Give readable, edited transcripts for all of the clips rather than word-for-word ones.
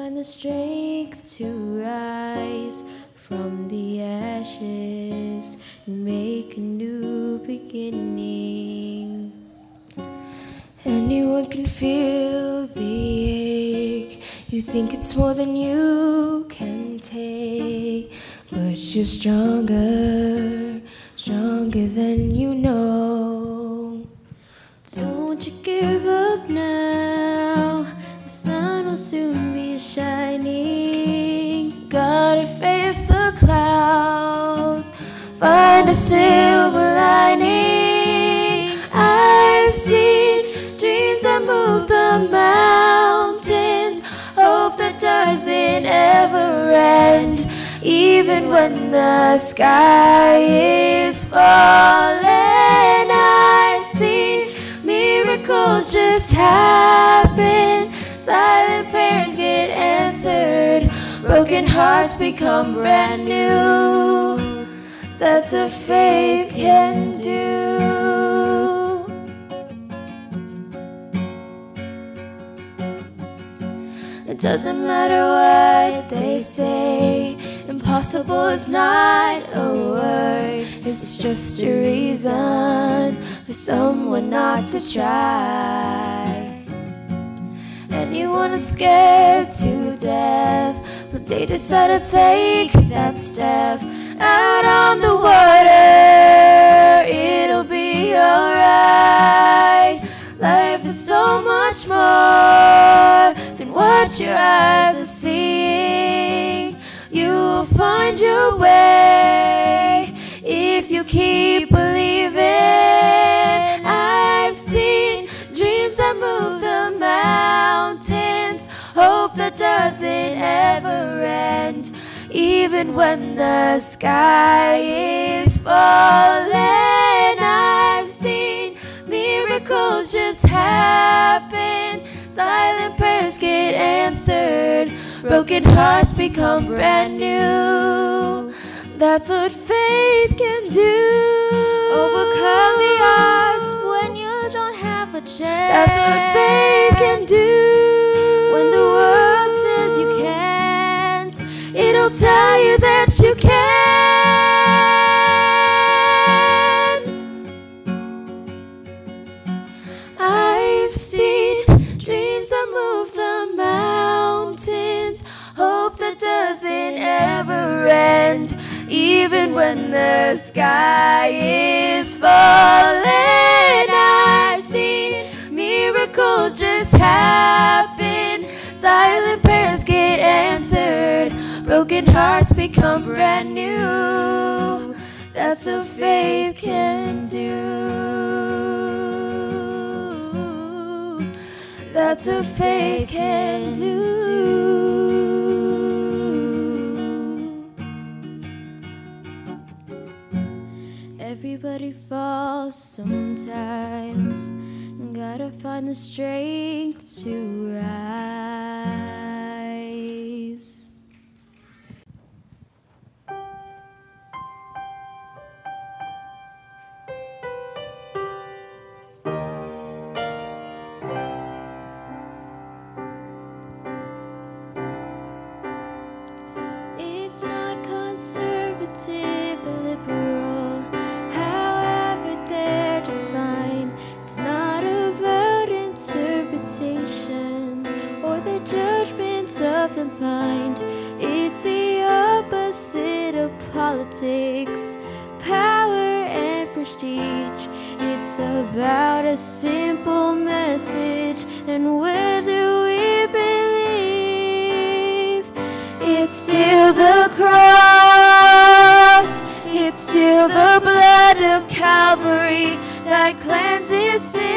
find the strength to rise from the ashes and make a new beginning. Anyone can feel the ache. You think it's more than you can take, but you're stronger, stronger than you know. Don't you give up now, the sun will soon be shining. Gotta face the clouds, find a silver lining. I've seen dreams that move the mountains, hope that doesn't ever end, even when the sky is falling. I've seen miracles just happen, silent prayers get answered, broken hearts become brand new. That's what faith can do. It doesn't matter what they say, impossible is not a word. It's just a reason for someone not to try. Anyone is scared to death, but they decide to take that step out on the water. It'll be alright. Life is so much more than what your eyes are seeing. You'll find your way if you keep believing. I've seen dreams that move the mountains, hope that doesn't ever end, even when the sky is falling. I've seen miracles just happen, silent prayers get answered, broken hearts become brand new. That's what faith can do. Overcome the odds when you don't have a chance. That's what faith can do. When the world says you can't, it'll tell you that you can. I've seen dreams that move the mountains, hope that doesn't ever end, even when the sky is falling. I've seen miracles just happen, silent prayers get answered, broken hearts become brand new. That's what faith can do. That's what faith can do. Everybody falls sometimes, gotta find the strength to rise. It's not conservative or liberal, however they're defined. It's not about interpretation or the judgments of the mind. It's the opposite of politics, power and prestige. It's about a simple message and whether we believe. It's still the cross, it's still the blood of Calvary that cleanses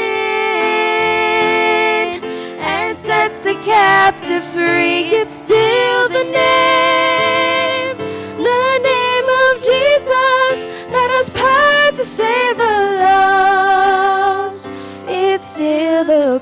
sin and sets the captives free. It's still the name of Jesus that has power to save the lost. It's still the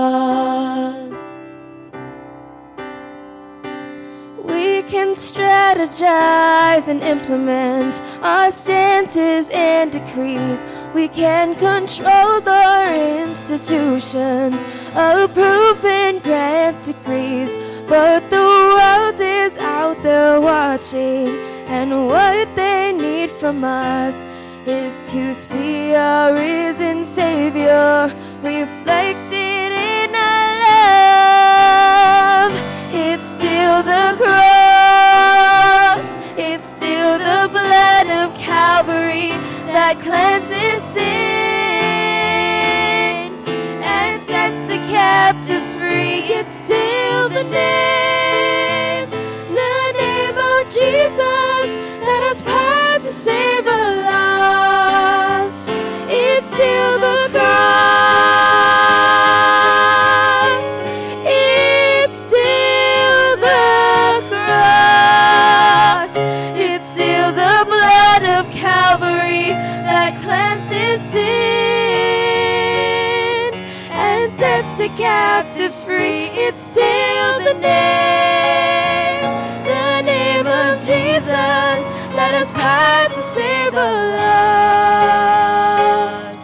cross. We can stretch strategize and implement our stances and decrees. We can control the institutions, approve and grant degrees. But the world is out there watching, and what they need from us is to see our risen Savior reflected in our love. It's still the cross, it's still the blood of Calvary that cleanses sin and sets the captives free. It's still the name of Jesus that has power to save a lost. It's still the cross. It's still the cross. It's still the blood of Calvary that cleanses sin and sets the captives free. It's still the name of Jesus that has power to save a lost.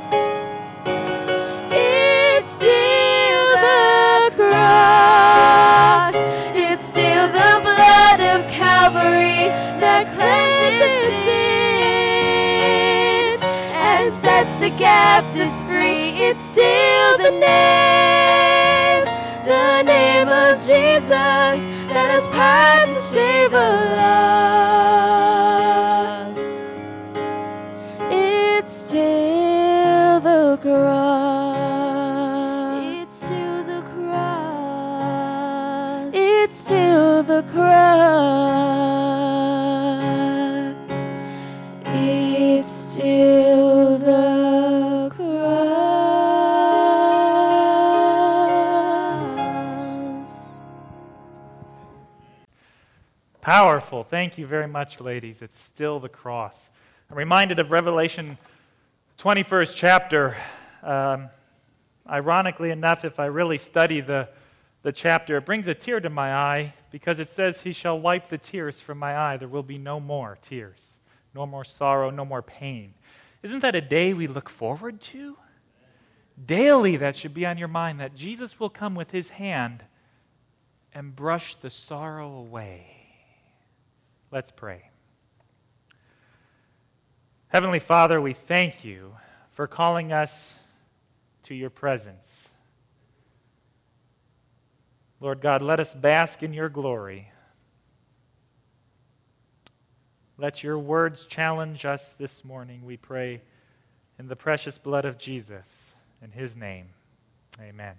It's still the cross. It's still the blood of Calvary that cleanses sin and sets the captives free. It's still the name of Jesus that has power to save a lost. It's still the cross. It's still the cross. It's still the cross. It's still the cross. Powerful. Thank you very much, ladies. It's still the cross. I'm reminded of Revelation 21st chapter. Ironically enough, if I really study the chapter, it brings a tear to my eye because it says, "He shall wipe the tears from my eye. There will be no more tears, no more sorrow, no more pain." Isn't that a day we look forward to? Daily, that should be on your mind, that Jesus will come with his hand and brush the sorrow away. Let's pray. Heavenly Father, we thank you for calling us to your presence. Lord God, let us bask in your glory. Let your words challenge us this morning, we pray, in the precious blood of Jesus. In his name, amen.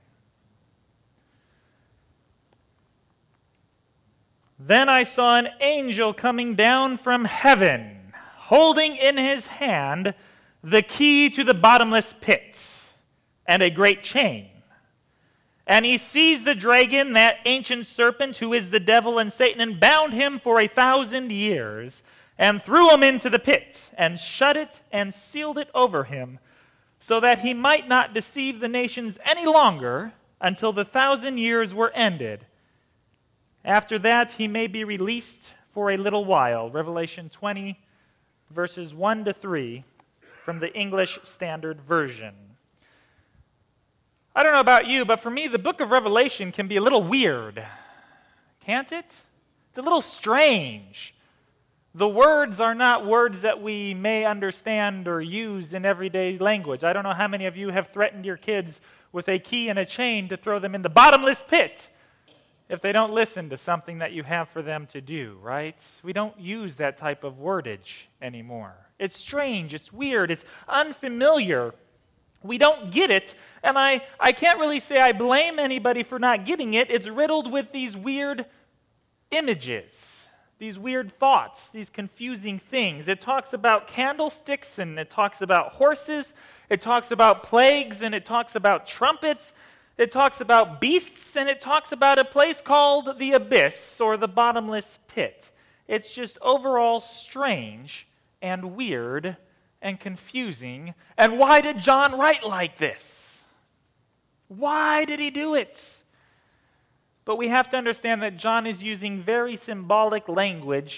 Then I saw an angel coming down from heaven, holding in his hand the key to the bottomless pit and a great chain. And he seized the dragon, that ancient serpent who is the devil and Satan, and bound him for 1,000 years, and threw him into the pit, and shut it and sealed it over him, so that he might not deceive the nations any longer until the 1,000 years were ended. After that, he may be released for a little while. Revelation 20, verses 1 to 3, from the English Standard Version. I don't know about you, but for me, the book of Revelation can be a little weird. Can't it? It's a little strange. The words are not words that we may understand or use in everyday language. I don't know how many of you have threatened your kids with a key and a chain to throw them in the bottomless pit if they don't listen to something that you have for them to do, right? We don't use that type of wordage anymore. It's strange, it's weird, it's unfamiliar. We don't get it, and I can't really say I blame anybody for not getting it. It's riddled with these weird images, these weird thoughts, these confusing things. It talks about candlesticks, and it talks about horses, it talks about plagues, and it talks about trumpets. It talks about beasts, and it talks about a place called the abyss, or the bottomless pit. It's just overall strange and weird and confusing. And why did John write like this? Why did he do it? But we have to understand that John is using very symbolic language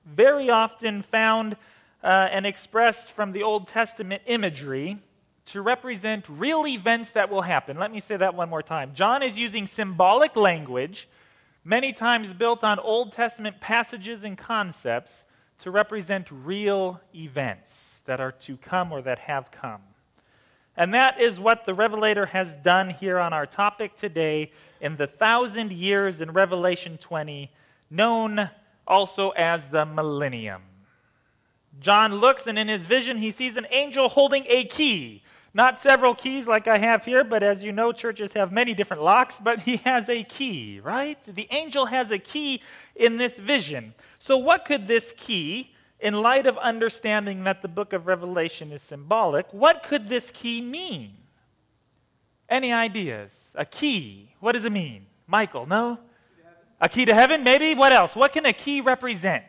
very often found and expressed from the Old Testament imagery to represent real events that will happen. Let me say that one more time. John is using symbolic language, many times built on Old Testament passages and concepts, to represent real events that are to come or that have come. And that is what the Revelator has done here on our topic today in the 1,000 years in Revelation 20, known also as the millennium. John looks, and in his vision he sees an angel holding a key. Not several keys like I have here, but as you know, churches have many different locks, but he has a key, right? The angel has a key in this vision. So what could this key, in light of understanding that the book of Revelation is symbolic, what could this key mean? Any ideas? A key. What does it mean? Michael, no? A key to heaven, maybe? What else? What can a key represent?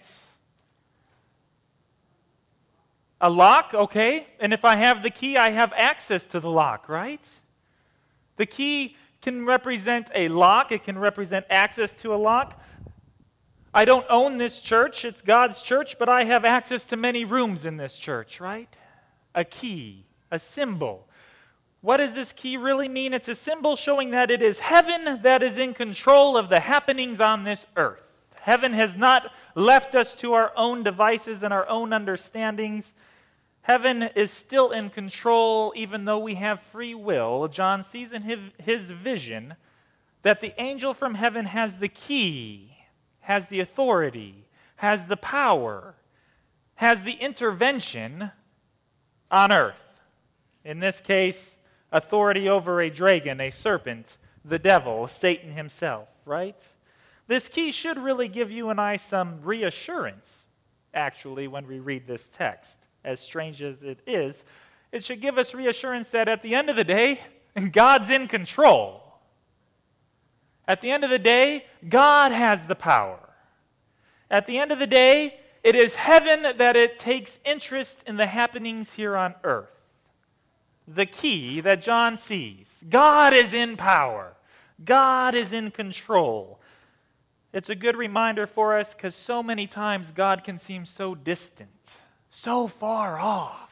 A lock, okay. And if I have the key, I have access to the lock, right? The key can represent a lock. It can represent access to a lock. I don't own this church. It's God's church, but I have access to many rooms in this church, right? A key, a symbol. What does this key really mean? It's a symbol showing that it is heaven that is in control of the happenings on this earth. Heaven has not left us to our own devices and our own understandings. Heaven is still in control, even though we have free will. John sees in his vision that the angel from heaven has the key, has the authority, has the power, has the intervention on earth. In this case, authority over a dragon, a serpent, the devil, Satan himself, right? This key should really give you and I some reassurance, actually, when we read this text. As strange as it is, it should give us reassurance that at the end of the day, God's in control. At the end of the day, God has the power. At the end of the day, it is heaven that it takes interest in the happenings here on earth. The key that John sees. God is in power. God is in control. It's a good reminder for us because so many times God can seem so distant. So far off,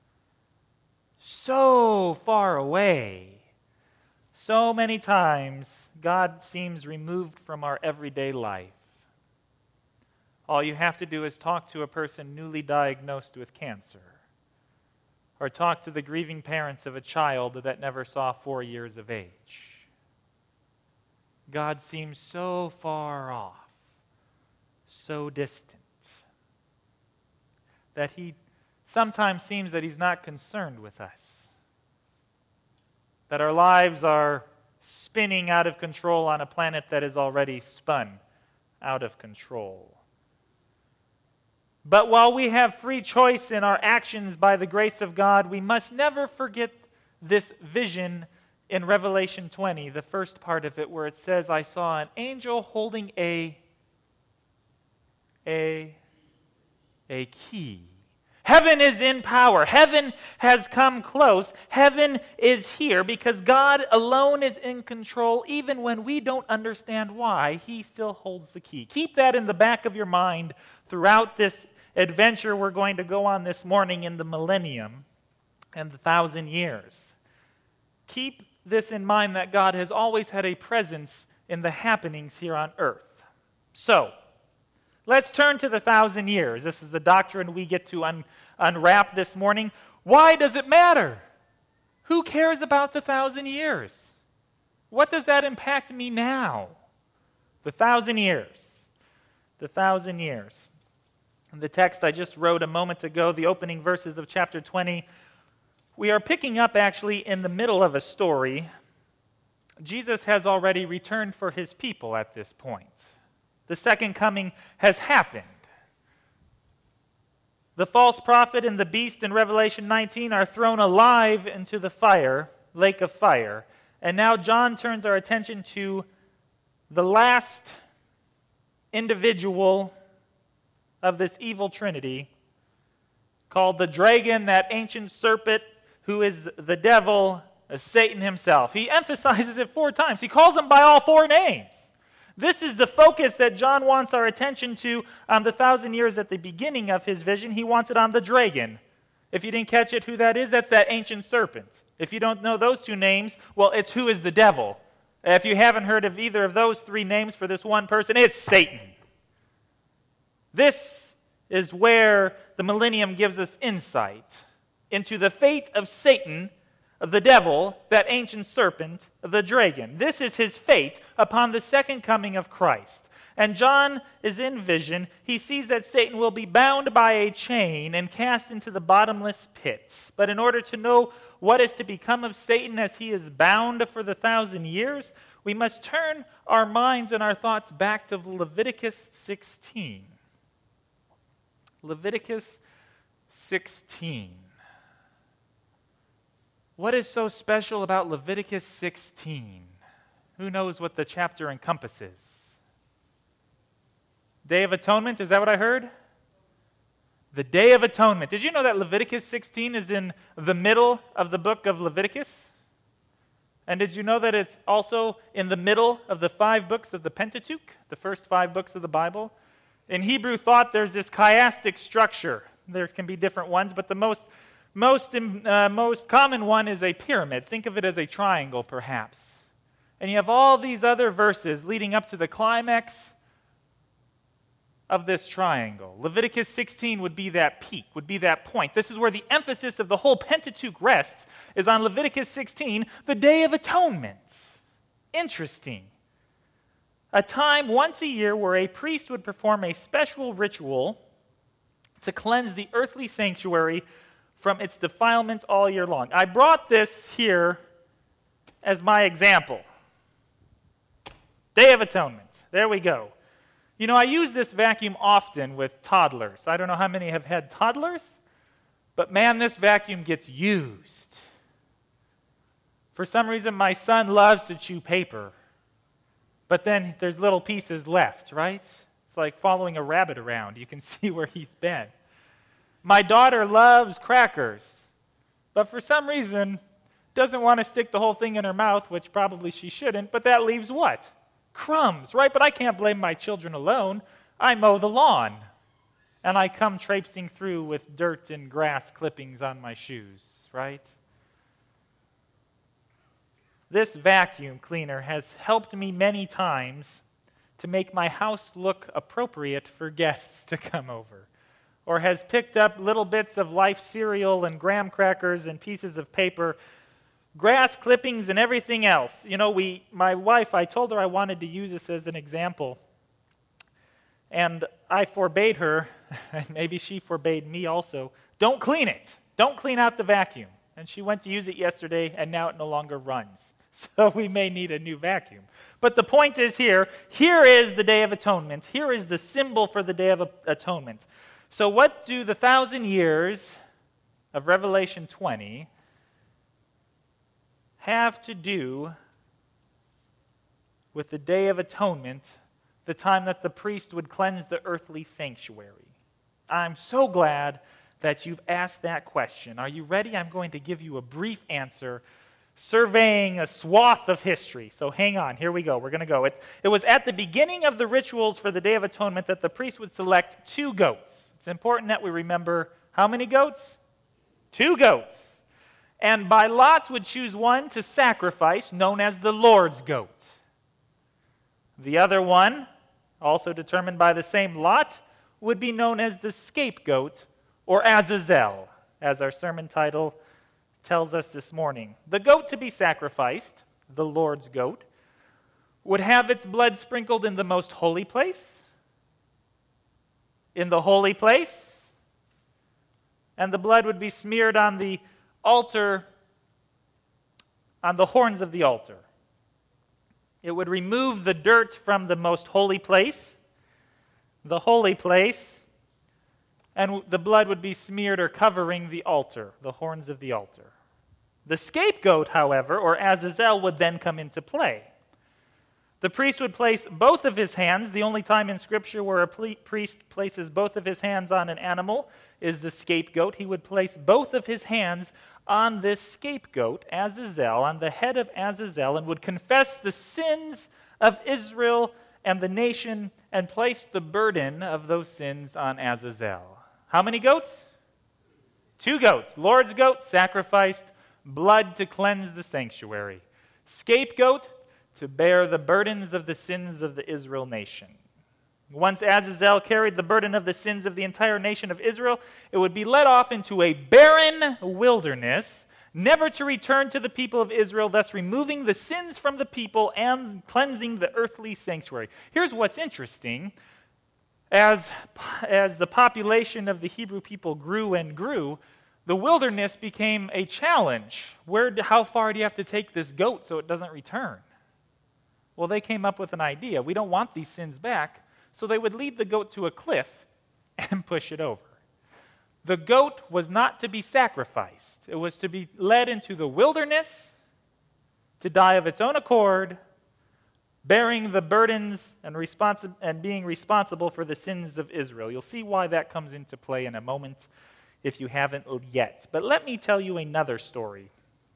so far away. So many times, God seems removed from our everyday life. All you have to do is talk to a person newly diagnosed with cancer, or talk to the grieving parents of a child that never saw 4 years of age. God seems so far off, so distant, that he sometimes seems that he's not concerned with us. That our lives are spinning out of control on a planet that is already spun out of control. But while we have free choice in our actions by the grace of God, we must never forget this vision in Revelation 20, the first part of it, where it says, I saw an angel holding a key. Heaven is in power. Heaven has come close. Heaven is here because God alone is in control. Even when we don't understand why, He still holds the key. Keep that in the back of your mind throughout this adventure we're going to go on this morning in the millennium and the 1,000 years. Keep this in mind that God has always had a presence in the happenings here on earth. So, let's turn to the 1,000 years. This is the doctrine we get to unwrap this morning. Why does it matter? Who cares about the 1,000 years? What does that impact me now? The 1,000 years. The 1,000 years. In the text I just wrote a moment ago, the opening verses of chapter 20, we are picking up actually in the middle of a story. Jesus has already returned for His people at this point. The second coming has happened. The false prophet and the beast in Revelation 19 are thrown alive into the lake of fire. And now John turns our attention to the last individual of this evil trinity, called the dragon, that ancient serpent who is the devil, Satan himself. He emphasizes it 4 times. He calls him by all 4 names. This is the focus that John wants our attention to on the 1,000 years at the beginning of his vision. He wants it on the dragon. If you didn't catch it, who that is, that's that ancient serpent. If you don't know those two names, well, it's who is the devil. If you haven't heard of either of those three names for this one person, it's Satan. This is where the millennium gives us insight into the fate of Satan, the devil, that ancient serpent, the dragon. This is his fate upon the second coming of Christ. And John is in vision. He sees that Satan will be bound by a chain and cast into the bottomless pit. But in order to know what is to become of Satan as he is bound for the 1,000 years, we must turn our minds and our thoughts back to Leviticus 16. Leviticus 16. What is so special about Leviticus 16? Who knows what the chapter encompasses? Day of Atonement, is that what I heard? The Day of Atonement. Did you know that Leviticus 16 is in the middle of the book of Leviticus? And did you know that it's also in the middle of the 5 books of the Pentateuch, the first 5 books of the Bible? In Hebrew thought, there's this chiastic structure. There can be different ones, but the most common one is a pyramid. Think of it as a triangle, perhaps. And you have all these other verses leading up to the climax of this triangle. Leviticus 16 would be that peak, would be that point. This is where the emphasis of the whole Pentateuch rests, is on Leviticus 16, the Day of Atonement. Interesting. A time once a year where a priest would perform a special ritual to cleanse the earthly sanctuary from its defilement all year long. I brought this here as my example. Day of Atonement. There we go. You know, I use this vacuum often with toddlers. I don't know how many have had toddlers, but man, this vacuum gets used. For some reason, my son loves to chew paper, but then there's little pieces left, right? It's like following a rabbit around. You can see where he's been. My daughter loves crackers, but for some reason doesn't want to stick the whole thing in her mouth, which probably she shouldn't, but that leaves what? Crumbs, right? But I can't blame my children alone. I mow the lawn, and I come traipsing through with dirt and grass clippings on my shoes, right? This vacuum cleaner has helped me many times to make my house look appropriate for guests to come over, or has picked up little bits of Life cereal and graham crackers and pieces of paper, grass clippings and everything else. You know, my wife, I told her I wanted to use this as an example, and I forbade her, and maybe she forbade me also, don't clean it. Don't clean out the vacuum. And she went to use it yesterday, and now it no longer runs. So we may need a new vacuum. But the point is here is the Day of Atonement. Here is the symbol for the Day of Atonement. So what do the 1,000 years of Revelation 20 have to do with the Day of Atonement, the time that the priest would cleanse the earthly sanctuary? I'm so glad that you've asked that question. Are you ready? I'm going to give you a brief answer, surveying a swath of history. So hang on, here we go. We're going to go. It was at the beginning of the rituals for the Day of Atonement that the priest would select 2 goats. It's important that we remember how many goats? 2 goats. And by lots would choose one to sacrifice, known as the Lord's goat. The other one, also determined by the same lot, would be known as the scapegoat, or Azazel, as our sermon title tells us this morning. The goat to be sacrificed, the Lord's goat, would have its blood sprinkled in the most holy place, in the holy place, and the blood would be smeared on the altar, on the horns of the altar. It would remove the dirt from the most holy place, the holy place, and the blood would be smeared or covering the altar, the horns of the altar. The scapegoat, however, or Azazel, would then come into play. The priest would place both of his hands. The only time in Scripture where a priest places both of his hands on an animal is the scapegoat. He would place both of his hands on this scapegoat, Azazel, on the head of Azazel, and would confess the sins of Israel and the nation and placed the burden of those sins on Azazel. How many goats? 2 goats. Lord's goat sacrificed blood to cleanse the sanctuary. Scapegoat to bear the burdens of the sins of the Israel nation. Once Azazel carried the burden of the sins of the entire nation of Israel, it would be led off into a barren wilderness, never to return to the people of Israel, thus removing the sins from the people and cleansing the earthly sanctuary. Here's what's interesting. As the population of the Hebrew people grew and grew, the wilderness became a challenge. How far do you have to take this goat so it doesn't return? Well, they came up with an idea. We don't want these sins back, so they would lead the goat to a cliff and push it over. The goat was not to be sacrificed. It was to be led into the wilderness to die of its own accord, bearing the burdens and being responsible for the sins of Israel. You'll see why that comes into play in a moment if you haven't yet. But let me tell you another story.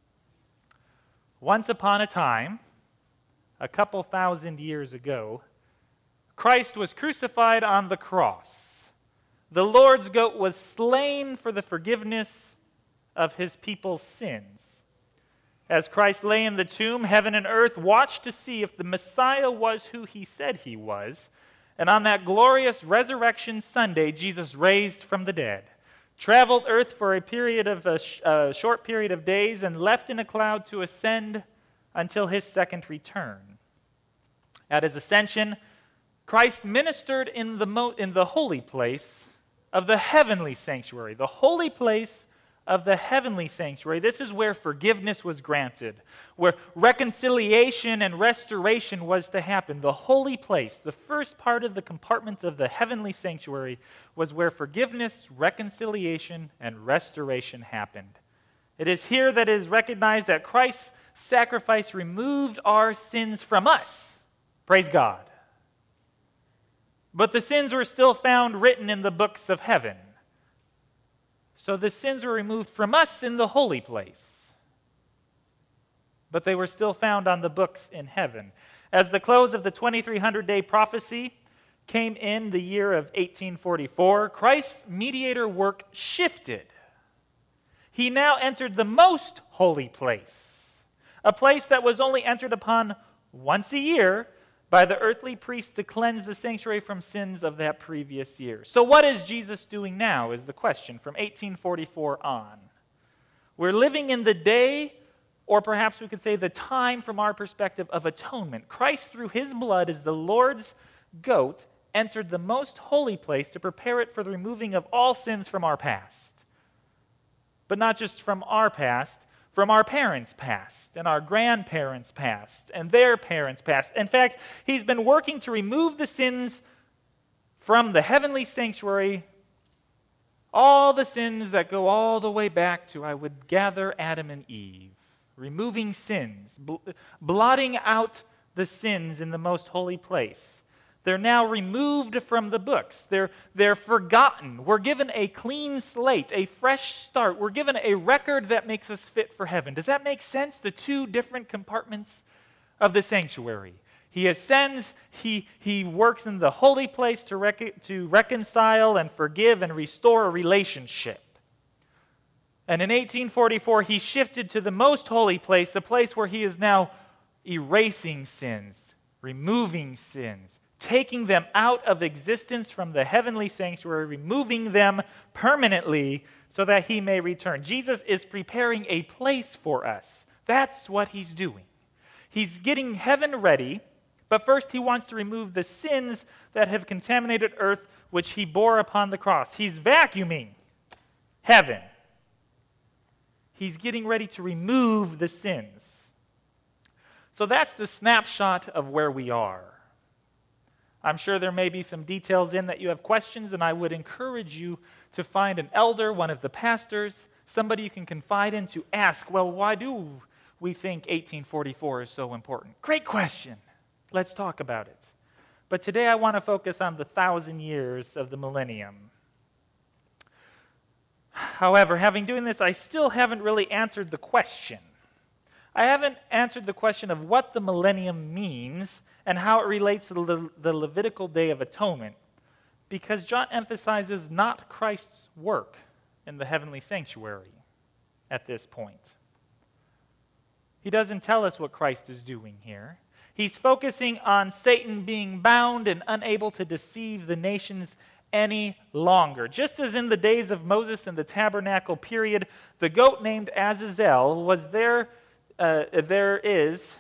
Once upon a time, a couple thousand years ago, Christ was crucified on the cross. The Lord's goat was slain for the forgiveness of his people's sins. As Christ lay in the tomb, heaven and earth watched to see if the Messiah was who he said he was. And on that glorious resurrection Sunday, Jesus raised from the dead, traveled earth for a short period of days, and left in a cloud to ascend until his second return. At his ascension, Christ ministered in the holy place of the heavenly sanctuary, the holy place of the heavenly sanctuary. This is where forgiveness was granted, where reconciliation and restoration was to happen. The holy place, the first part of the compartment of the heavenly sanctuary, was where forgiveness, reconciliation, and restoration happened. It is here that it is recognized that Christ's sacrifice removed our sins from us. Praise God. But the sins were still found written in the books of heaven. So the sins were removed from us in the holy place. But they were still found on the books in heaven. As the close of the 2300-day prophecy came in the year of 1844, Christ's mediator work shifted. He now entered the most holy place, a place that was only entered upon once a year by the earthly priest to cleanse the sanctuary from sins of that previous year. So what is Jesus doing now is the question from 1844 on. We're living in the day, or perhaps we could say the time from our perspective, of atonement. Christ, through his blood as the Lord's goat, entered the most holy place to prepare it for the removing of all sins from our past. But not just from our past, from our parents' past, and our grandparents' past, and their parents' past. In fact, he's been working to remove the sins from the heavenly sanctuary, all the sins that go all the way back to, I would gather, Adam and Eve. Removing sins, blotting out the sins in the most holy place. They're now removed from the books. They're forgotten. We're given a clean slate, a fresh start. We're given a record that makes us fit for heaven. Does that make sense? The 2 different compartments of the sanctuary. He ascends, he works in the holy place to reconcile and forgive and restore a relationship. And in 1844, he shifted to the most holy place, a place where he is now erasing sins, removing sins, taking them out of existence from the heavenly sanctuary, removing them permanently so that he may return. Jesus is preparing a place for us. That's what he's doing. He's getting heaven ready, but first he wants to remove the sins that have contaminated earth, which he bore upon the cross. He's vacuuming heaven. He's getting ready to remove the sins. So that's the snapshot of where we are. I'm sure there may be some details in that you have questions, and I would encourage you to find an elder, one of the pastors, somebody you can confide in to ask, well, why do we think 1844 is so important? Great question. Let's talk about it. But today I want to focus on the 1,000 years of the millennium. However, having doing this, I still haven't really answered the question. I haven't answered the question of what the millennium means and how it relates to the Levitical Day of Atonement, because John emphasizes not Christ's work in the heavenly sanctuary at this point. He doesn't tell us what Christ is doing here. He's focusing on Satan being bound and unable to deceive the nations any longer. Just as in the days of Moses in the tabernacle period, the goat named Azazel was there is,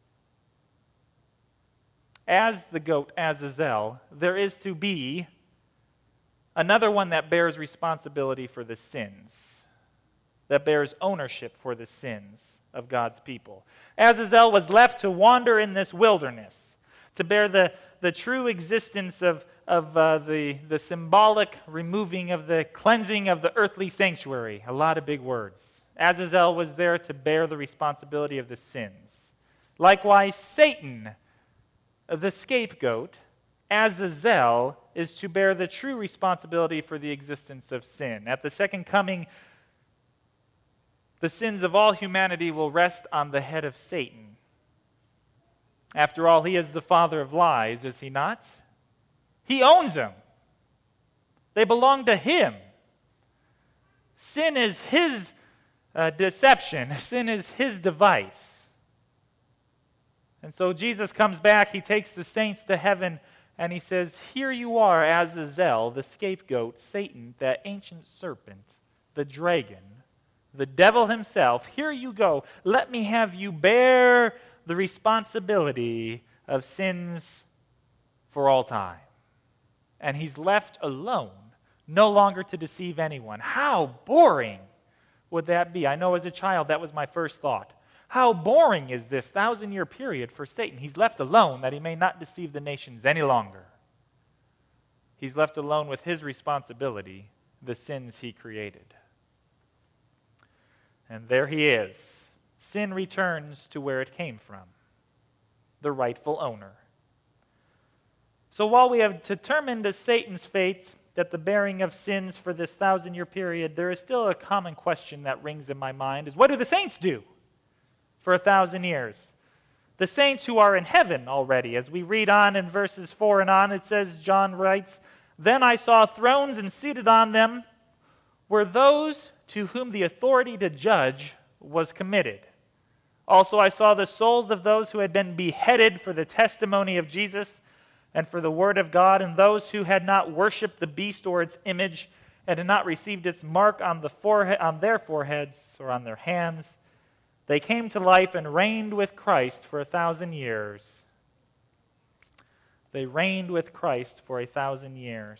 as the goat Azazel, there is to be another one that bears responsibility for the sins, that bears ownership for the sins of God's people. Azazel was left to wander in this wilderness, to bear the true existence of the symbolic removing of the cleansing of the earthly sanctuary. A lot of big words. Azazel was there to bear the responsibility of the sins. Likewise, Satan, the scapegoat, Azazel, is to bear the true responsibility for the existence of sin. At the second coming, the sins of all humanity will rest on the head of Satan. After all, he is the father of lies, is he not? He owns them. They belong to him. Sin is his deception. Sin is his device. And so Jesus comes back, he takes the saints to heaven, and he says, here you are, Azazel, the scapegoat, Satan, that ancient serpent, the dragon, the devil himself. Here you go. Let me have you bear the responsibility of sins for all time. And he's left alone, no longer to deceive anyone. How boring would that be? I know as a child that was my first thought. How boring is this 1,000-year period for Satan? He's left alone that he may not deceive the nations any longer. He's left alone with his responsibility, the sins he created. And there he is. Sin returns to where it came from, the rightful owner. So while we have determined Satan's fate, that the bearing of sins for this 1,000-year period, there is still a common question that rings in my mind, is what do the saints do for 1,000 years? The saints who are in heaven already. As we read on in verses 4 and on, it says, John writes, then I saw thrones, and seated on them were those to whom the authority to judge was committed. Also I saw the souls of those who had been beheaded for the testimony of Jesus and for the word of God, and those who had not worshipped the beast or its image, and had not received its mark on their foreheads or on their hands. They came to life and reigned with Christ for 1,000 years. They reigned with Christ for 1,000 years.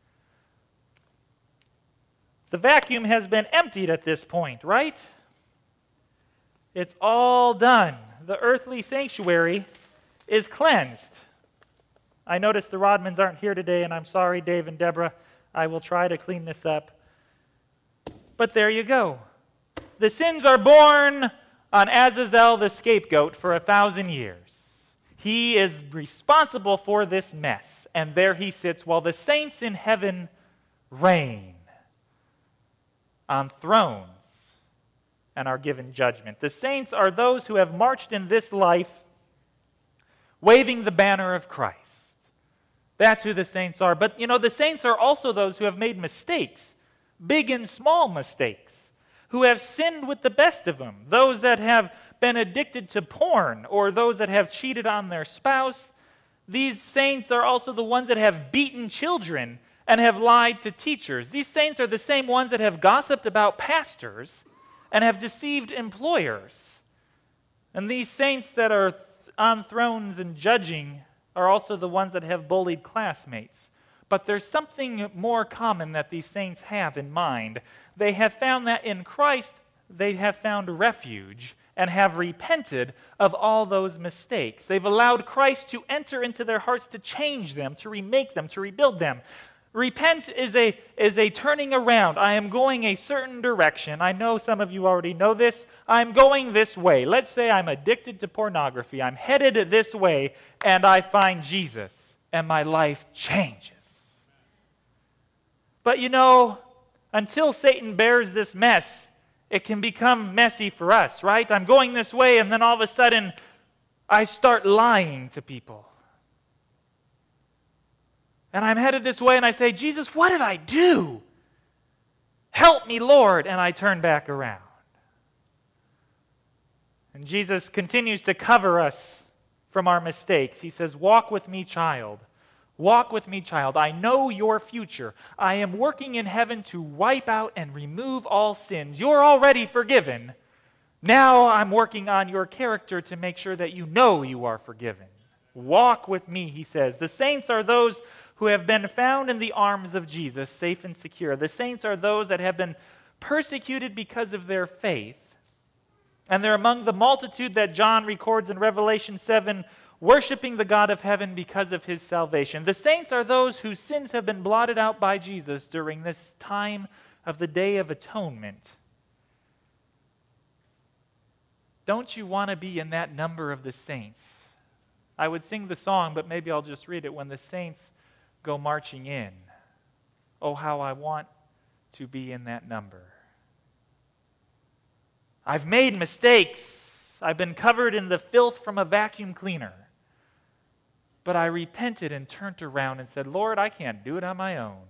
The vacuum has been emptied at this point, right? It's all done. The earthly sanctuary is cleansed. I notice the Rodmans aren't here today, and I'm sorry, Dave and Deborah. I will try to clean this up. But there you go. The sins are borne on Azazel, the scapegoat, for 1,000 years. He is responsible for this mess, and there he sits while the saints in heaven reign on thrones and are given judgment. The saints are those who have marched in this life waving the banner of Christ. That's who the saints are. But, the saints are also those who have made mistakes, big and small mistakes, who have sinned with the best of them, those that have been addicted to porn or those that have cheated on their spouse. These saints are also the ones that have beaten children and have lied to teachers. These saints are the same ones that have gossiped about pastors and have deceived employers. And these saints that are on thrones and judging are also the ones that have bullied classmates. But there's something more common that these saints have in mind. They have found that in Christ they have found refuge and have repented of all those mistakes. They've allowed Christ to enter into their hearts to change them, to remake them, to rebuild them. Repent is a turning around. I am going a certain direction. I know some of you already know this. I'm going this way. Let's say I'm addicted to pornography. I'm headed this way, and I find Jesus, and my life changes. But until Satan bears this mess, it can become messy for us, right? I'm going this way, and then all of a sudden, I start lying to people. And I'm headed this way, and I say, Jesus, what did I do? Help me, Lord. And I turn back around. And Jesus continues to cover us from our mistakes. He says, walk with me, child. Walk with me, child. I know your future. I am working in heaven to wipe out and remove all sins. You're already forgiven. Now I'm working on your character to make sure that you know you are forgiven. Walk with me, he says. The saints are those who have been found in the arms of Jesus, safe and secure. The saints are those that have been persecuted because of their faith. And they're among the multitude that John records in Revelation 7, worshiping the God of heaven because of his salvation. The saints are those whose sins have been blotted out by Jesus during this time of the Day of Atonement. Don't you want to be in that number of the saints? I would sing the song, but maybe I'll just read it. When the saints go marching in, oh, how I want to be in that number. I've made mistakes. I've been covered in the filth from a vacuum cleaner. But I repented and turned around and said, Lord, I can't do it on my own.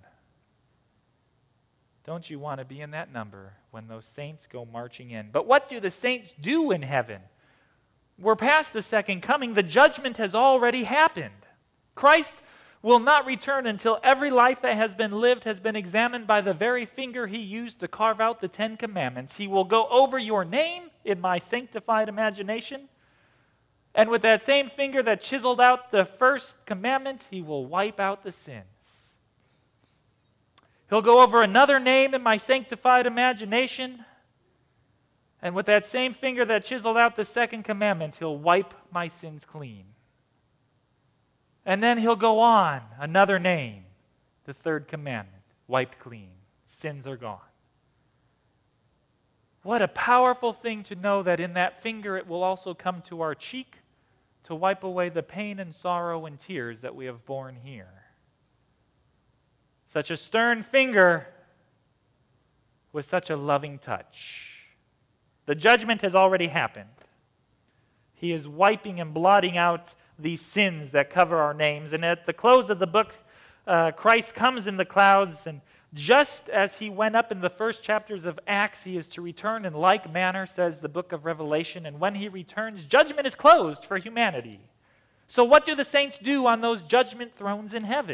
Don't you want to be in that number when those saints go marching in? But what do the saints do in heaven? We're past the second coming. The judgment has already happened. Christ will not return until every life that has been lived has been examined by the very finger he used to carve out the 10 Commandments. He will go over your name in my sanctified imagination, and with that same finger that chiseled out the first commandment, he will wipe out the sins. He'll go over another name in my sanctified imagination, and with that same finger that chiseled out the second commandment, he'll wipe my sins clean. And then he'll go on, another name, the third commandment, wiped clean. Sins are gone. What a powerful thing to know that in that finger it will also come to our cheek to wipe away the pain and sorrow and tears that we have borne here. Such a stern finger with such a loving touch. The judgment has already happened. He is wiping and blotting out these sins that cover our names. And at the close of the book, Christ comes in the clouds, and just as he went up in the first chapters of Acts, he is to return in like manner, says the book of Revelation. And when he returns, judgment is closed for humanity. So what do the saints do on those judgment thrones in heaven?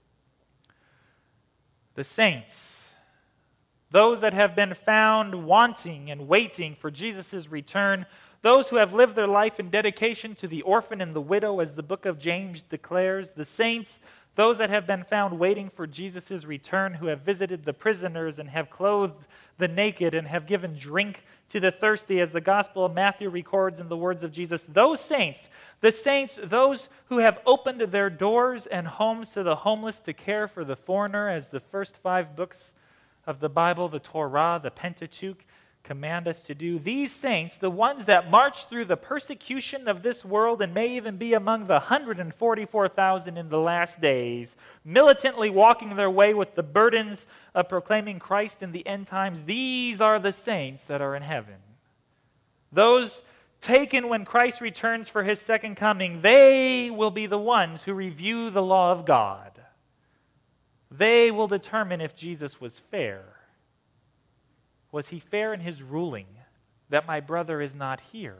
The saints, those that have been found wanting and waiting for Jesus' return, those who have lived their life in dedication to the orphan and the widow, as the book of James declares, the saints, those that have been found waiting for Jesus' return, who have visited the prisoners and have clothed the naked and have given drink to the thirsty, as the Gospel of Matthew records in the words of Jesus. Those saints, the saints, those who have opened their doors and homes to the homeless to care for the foreigner, as the first 5 books of the Bible, the Torah, the Pentateuch, command us to do. These saints, the ones that march through the persecution of this world and may even be among the 144,000 in the last days, militantly walking their way with the burdens of proclaiming Christ in the end times, these are the saints that are in heaven. Those taken when Christ returns for his second coming, they will be the ones who review the law of God. They will determine if Jesus was fair. Was he fair in his ruling that my brother is not here?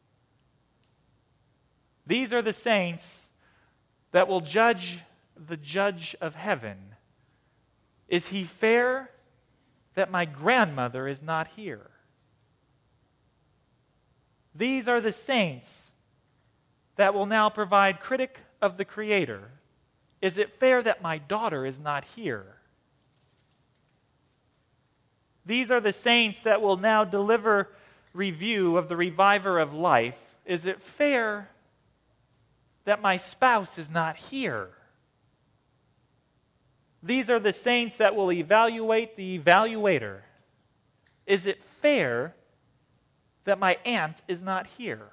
These are the saints that will judge the judge of heaven. Is he fair that my grandmother is not here? These are the saints that will now provide critic of the Creator. Is it fair that my daughter is not here? These are the saints that will now deliver review of the reviver of life. Is it fair that my spouse is not here? These are the saints that will evaluate the evaluator. Is it fair that my aunt is not here?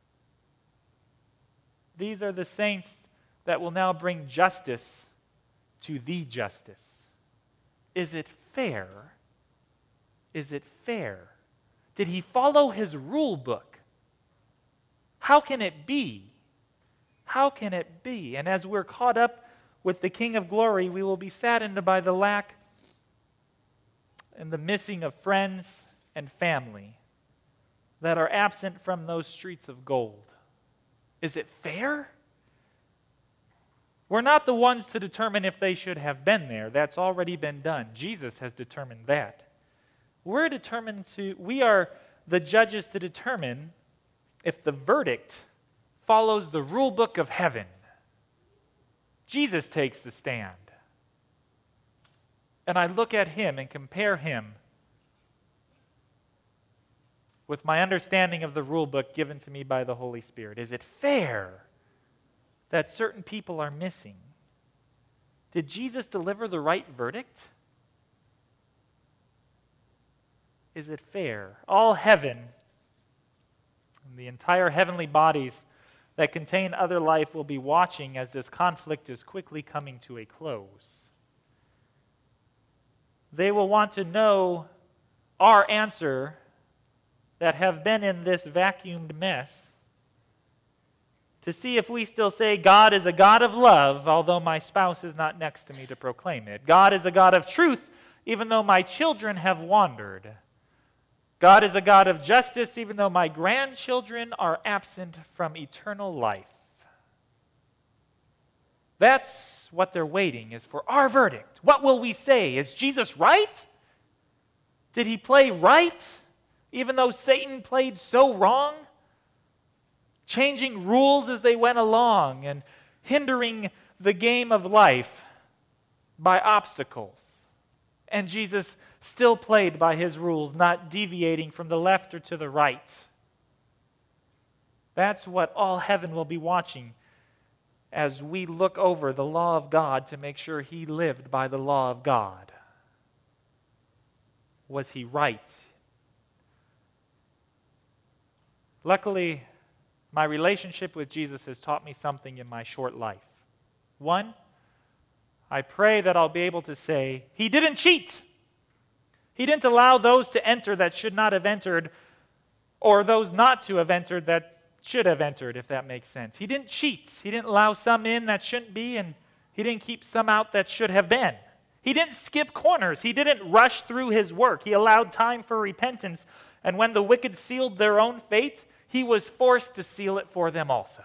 These are the saints that will now bring justice to the justice. Is it fair? Is it fair Did he follow his rule book? How can it be? How can it be? And as we're caught up with the King of Glory, we will be saddened by the lack and the missing of friends and family that are absent from those streets of gold. Is it fair? We're not the ones to determine if they should have been there. That's already been done. Jesus has determined that. We are the judges to determine if the verdict follows the rule book of heaven. Jesus takes the stand. And I look at him and compare him with my understanding of the rule book given to me by the Holy Spirit. Is it fair that certain people are missing? Did Jesus deliver the right verdict? Is it fair? All heaven and the entire heavenly bodies that contain other life will be watching as this conflict is quickly coming to a close. They will want to know our answer that have been in this vacuumed mess to see if we still say God is a God of love, although my spouse is not next to me to proclaim it. God is a God of truth, even though my children have wandered. God is a God of justice, even though my grandchildren are absent from eternal life. That's what they're waiting, is for our verdict. What will we say? Is Jesus right? Did he play right, even though Satan played so wrong? Changing rules as they went along and hindering the game of life by obstacles. And Jesus still played by his rules, not deviating from the left or to the right. That's what all heaven will be watching as we look over the law of God to make sure he lived by the law of God. Was he right? Luckily, my relationship with Jesus has taught me something in my short life. One, I pray that I'll be able to say, he didn't cheat. He didn't allow those to enter that should not have entered, or those not to have entered that should have entered, if that makes sense. He didn't cheat. He didn't allow some in that shouldn't be, and he didn't keep some out that should have been. He didn't skip corners. He didn't rush through his work. He allowed time for repentance, and when the wicked sealed their own fate, he was forced to seal it for them also.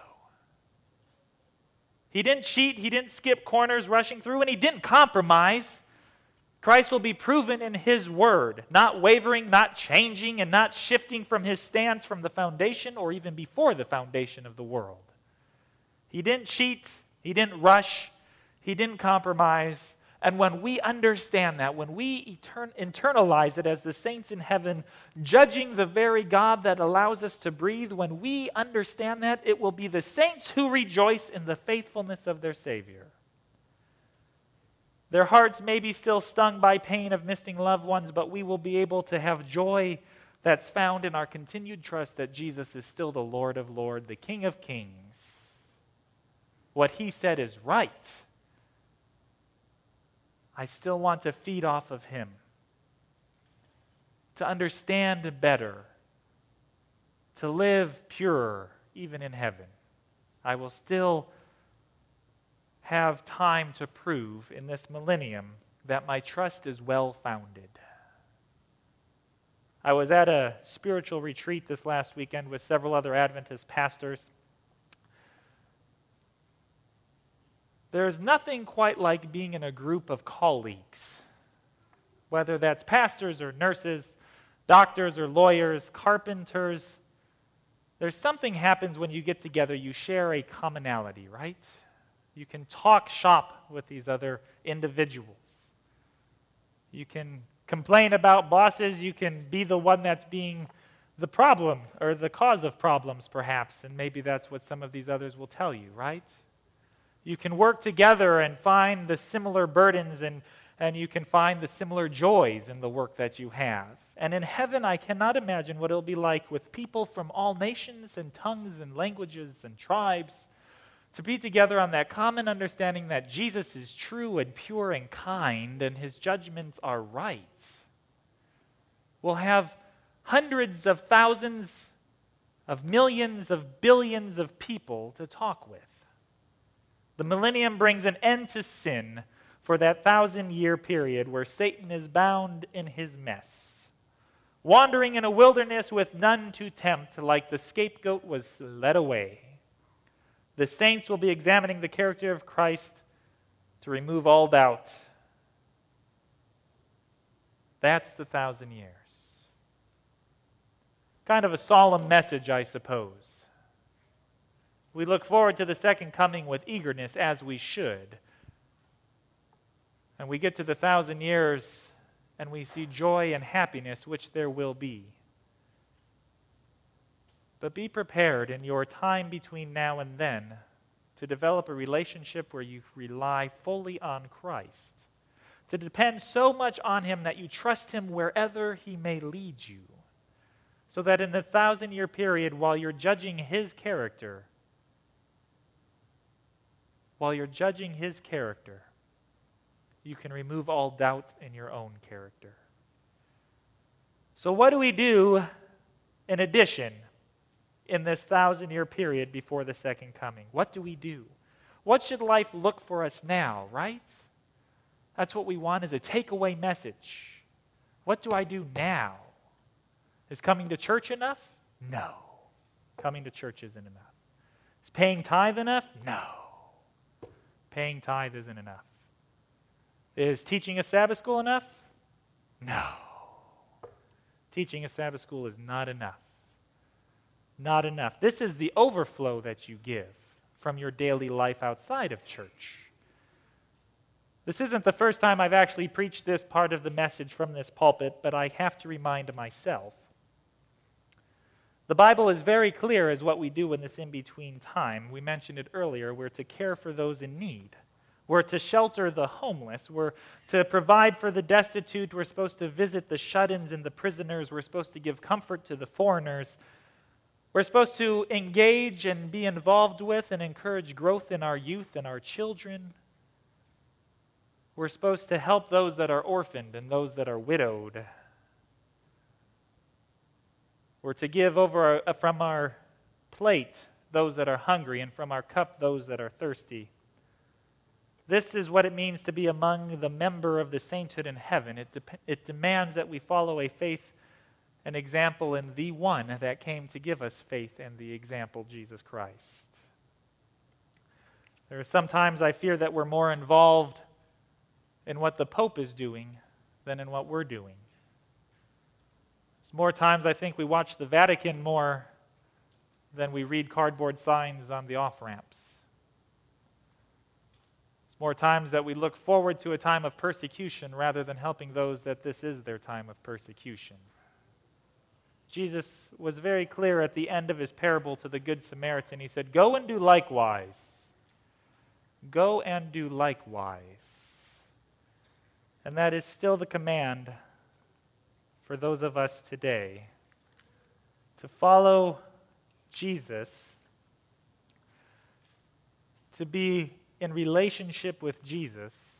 He didn't cheat, he didn't skip corners rushing through, and he didn't compromise. Christ will be proven in his word, not wavering, not changing, and not shifting from his stance from the foundation or even before the foundation of the world. He didn't cheat, he didn't rush, he didn't compromise. And when we understand that, when we internalize it as the saints in heaven, judging the very God that allows us to breathe, when we understand that, it will be the saints who rejoice in the faithfulness of their Savior. Their hearts may be still stung by pain of missing loved ones, but we will be able to have joy that's found in our continued trust that Jesus is still the Lord of Lords, the King of Kings. What he said is right. I still want to feed off of him, to understand better, to live purer, even in heaven. I will still have time to prove in this millennium that my trust is well-founded. I was at a spiritual retreat this last weekend with several other Adventist pastors. There's nothing quite like being in a group of colleagues, whether that's pastors or nurses, doctors or lawyers, carpenters. There's something happens when you get together, you share a commonality, right? You can talk shop with these other individuals. You can complain about bosses, you can be the one that's being the problem or the cause of problems perhaps, and maybe that's what some of these others will tell you, right? You can work together and find the similar burdens and you can find the similar joys in the work that you have. And in heaven, I cannot imagine what it'll be like with people from all nations and tongues and languages and tribes to be together on that common understanding that Jesus is true and pure and kind and his judgments are right. We'll have hundreds of thousands of millions of billions of people to talk with. The millennium brings an end to sin for that 1,000-year period where Satan is bound in his mess, wandering in a wilderness with none to tempt, like the scapegoat was led away. The saints will be examining the character of Christ to remove all doubt. That's the 1,000 years. Kind of a solemn message, I suppose. We look forward to the second coming with eagerness, as we should. And we get to the 1,000 years, and we see joy and happiness, which there will be. But be prepared in your time between now and then to develop a relationship where you rely fully on Christ, to depend so much on Him that you trust Him wherever He may lead you, so that in the 1,000-year period, while you're judging His character, you can remove all doubt in your own character. So what do we do in addition in this 1,000-year period before the second coming? What do we do? What should life look for us now, right? That's what we want, is a takeaway message. What do I do now? Is coming to church enough? No. Coming to church isn't enough. Is paying tithe enough? No. Paying tithe isn't enough. Is teaching a Sabbath school enough? No. Teaching a Sabbath school is not enough. Not enough. This is the overflow that you give from your daily life outside of church. This isn't the first time I've actually preached this part of the message from this pulpit, but I have to remind myself. The Bible is very clear as what we do in this in-between time. We mentioned it earlier. We're to care for those in need. We're to shelter the homeless. We're to provide for the destitute. We're supposed to visit the shut-ins and the prisoners. We're supposed to give comfort to the foreigners. We're supposed to engage and be involved with and encourage growth in our youth and our children. We're supposed to help those that are orphaned and those that are widowed. We're to give from our plate those that are hungry, and from our cup those that are thirsty. This is what it means to be among the member of the sainthood in heaven. It demands that we follow a faith and example in the one that came to give us faith and the example, Jesus Christ. There are sometimes I fear that we're more involved in what the Pope is doing than in what we're doing. More times I think we watch the Vatican more than we read cardboard signs on the off-ramps. It's more times that we look forward to a time of persecution rather than helping those that this is their time of persecution. Jesus was very clear at the end of his parable to the Good Samaritan. He said, "Go and do likewise. Go and do likewise." And that is still the command for those of us today, to follow Jesus, to be in relationship with Jesus,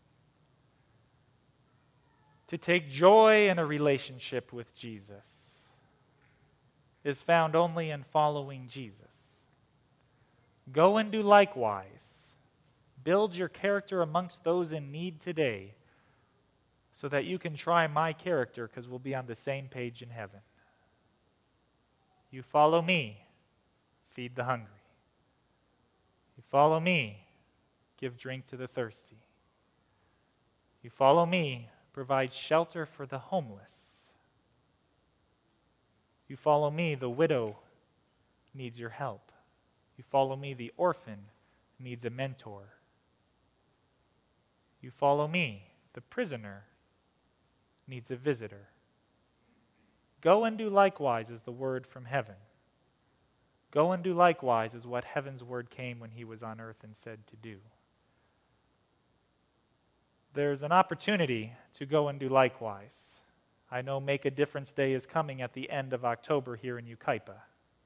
to take joy in a relationship with Jesus, is found only in following Jesus. Go and do likewise. Build your character amongst those in need today, so that you can try my character, because we'll be on the same page in heaven. You follow me, feed the hungry. You follow me, give drink to the thirsty. You follow me, provide shelter for the homeless. You follow me, the widow needs your help. You follow me, the orphan needs a mentor. You follow me, the prisoner needs a visitor. Go and do likewise is the word from heaven. Go and do likewise is what heaven's word came when he was on earth and said to do. There's an opportunity to go and do likewise. I know Make a Difference Day is coming at the end of October here in Yucaipa.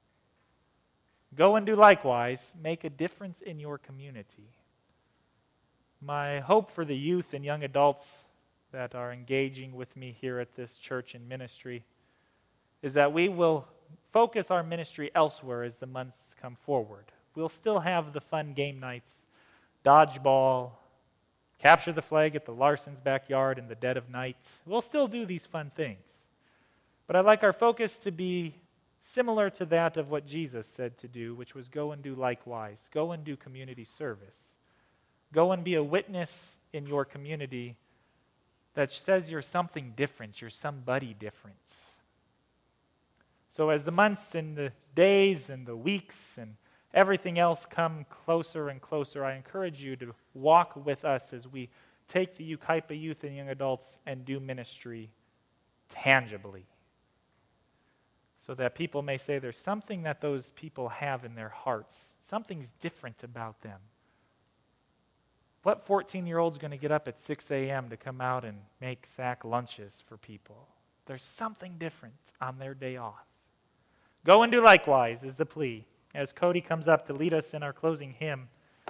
Go and do likewise. Make a difference in your community. My hope for the youth and young adults that are engaging with me here at this church and ministry is that we will focus our ministry elsewhere as the months come forward. We'll still have the fun game nights, dodgeball, capture the flag at the Larson's backyard in the dead of night. We'll still do these fun things. But I'd like our focus to be similar to that of what Jesus said to do, which was go and do likewise. Go and do community service. Go and be a witness in your community that says you're something different, you're somebody different. So as the months and the days and the weeks and everything else come closer and closer, I encourage you to walk with us as we take the Yucaipa youth and young adults and do ministry tangibly, so that people may say there's something that those people have in their hearts. Something's different about them. What 14-year-old's going to get up at 6 a.m. to come out and make sack lunches for people? There's something different on their day off. Go and do likewise is the plea as Cody comes up to lead us in our closing hymn.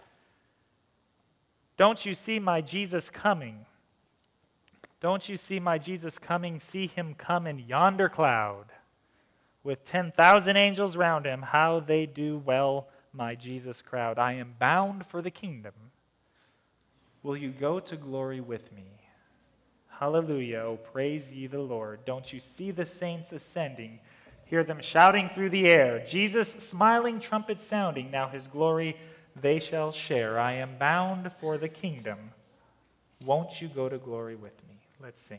Don't you see my Jesus coming? Don't you see my Jesus coming? See him come in yonder cloud with 10,000 angels round him. How they do well my Jesus crowd. I am bound for the kingdom. Will you go to glory with me? Hallelujah, oh praise ye the Lord. Don't you see the saints ascending? Hear them shouting through the air. Jesus smiling trumpet sounding. Now his glory they shall share. I am bound for the kingdom. Won't you go to glory with me? Let's sing.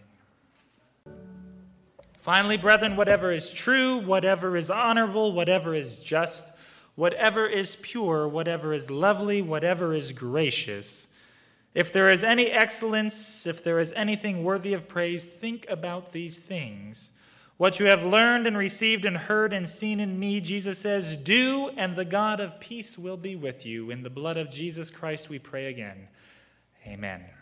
Finally, brethren, whatever is true, whatever is honorable, whatever is just, whatever is pure, whatever is lovely, whatever is gracious, if there is any excellence, if there is anything worthy of praise, think about these things. What you have learned and received and heard and seen in me, Jesus says, do, and the God of peace will be with you. In the blood of Jesus Christ we pray again. Amen.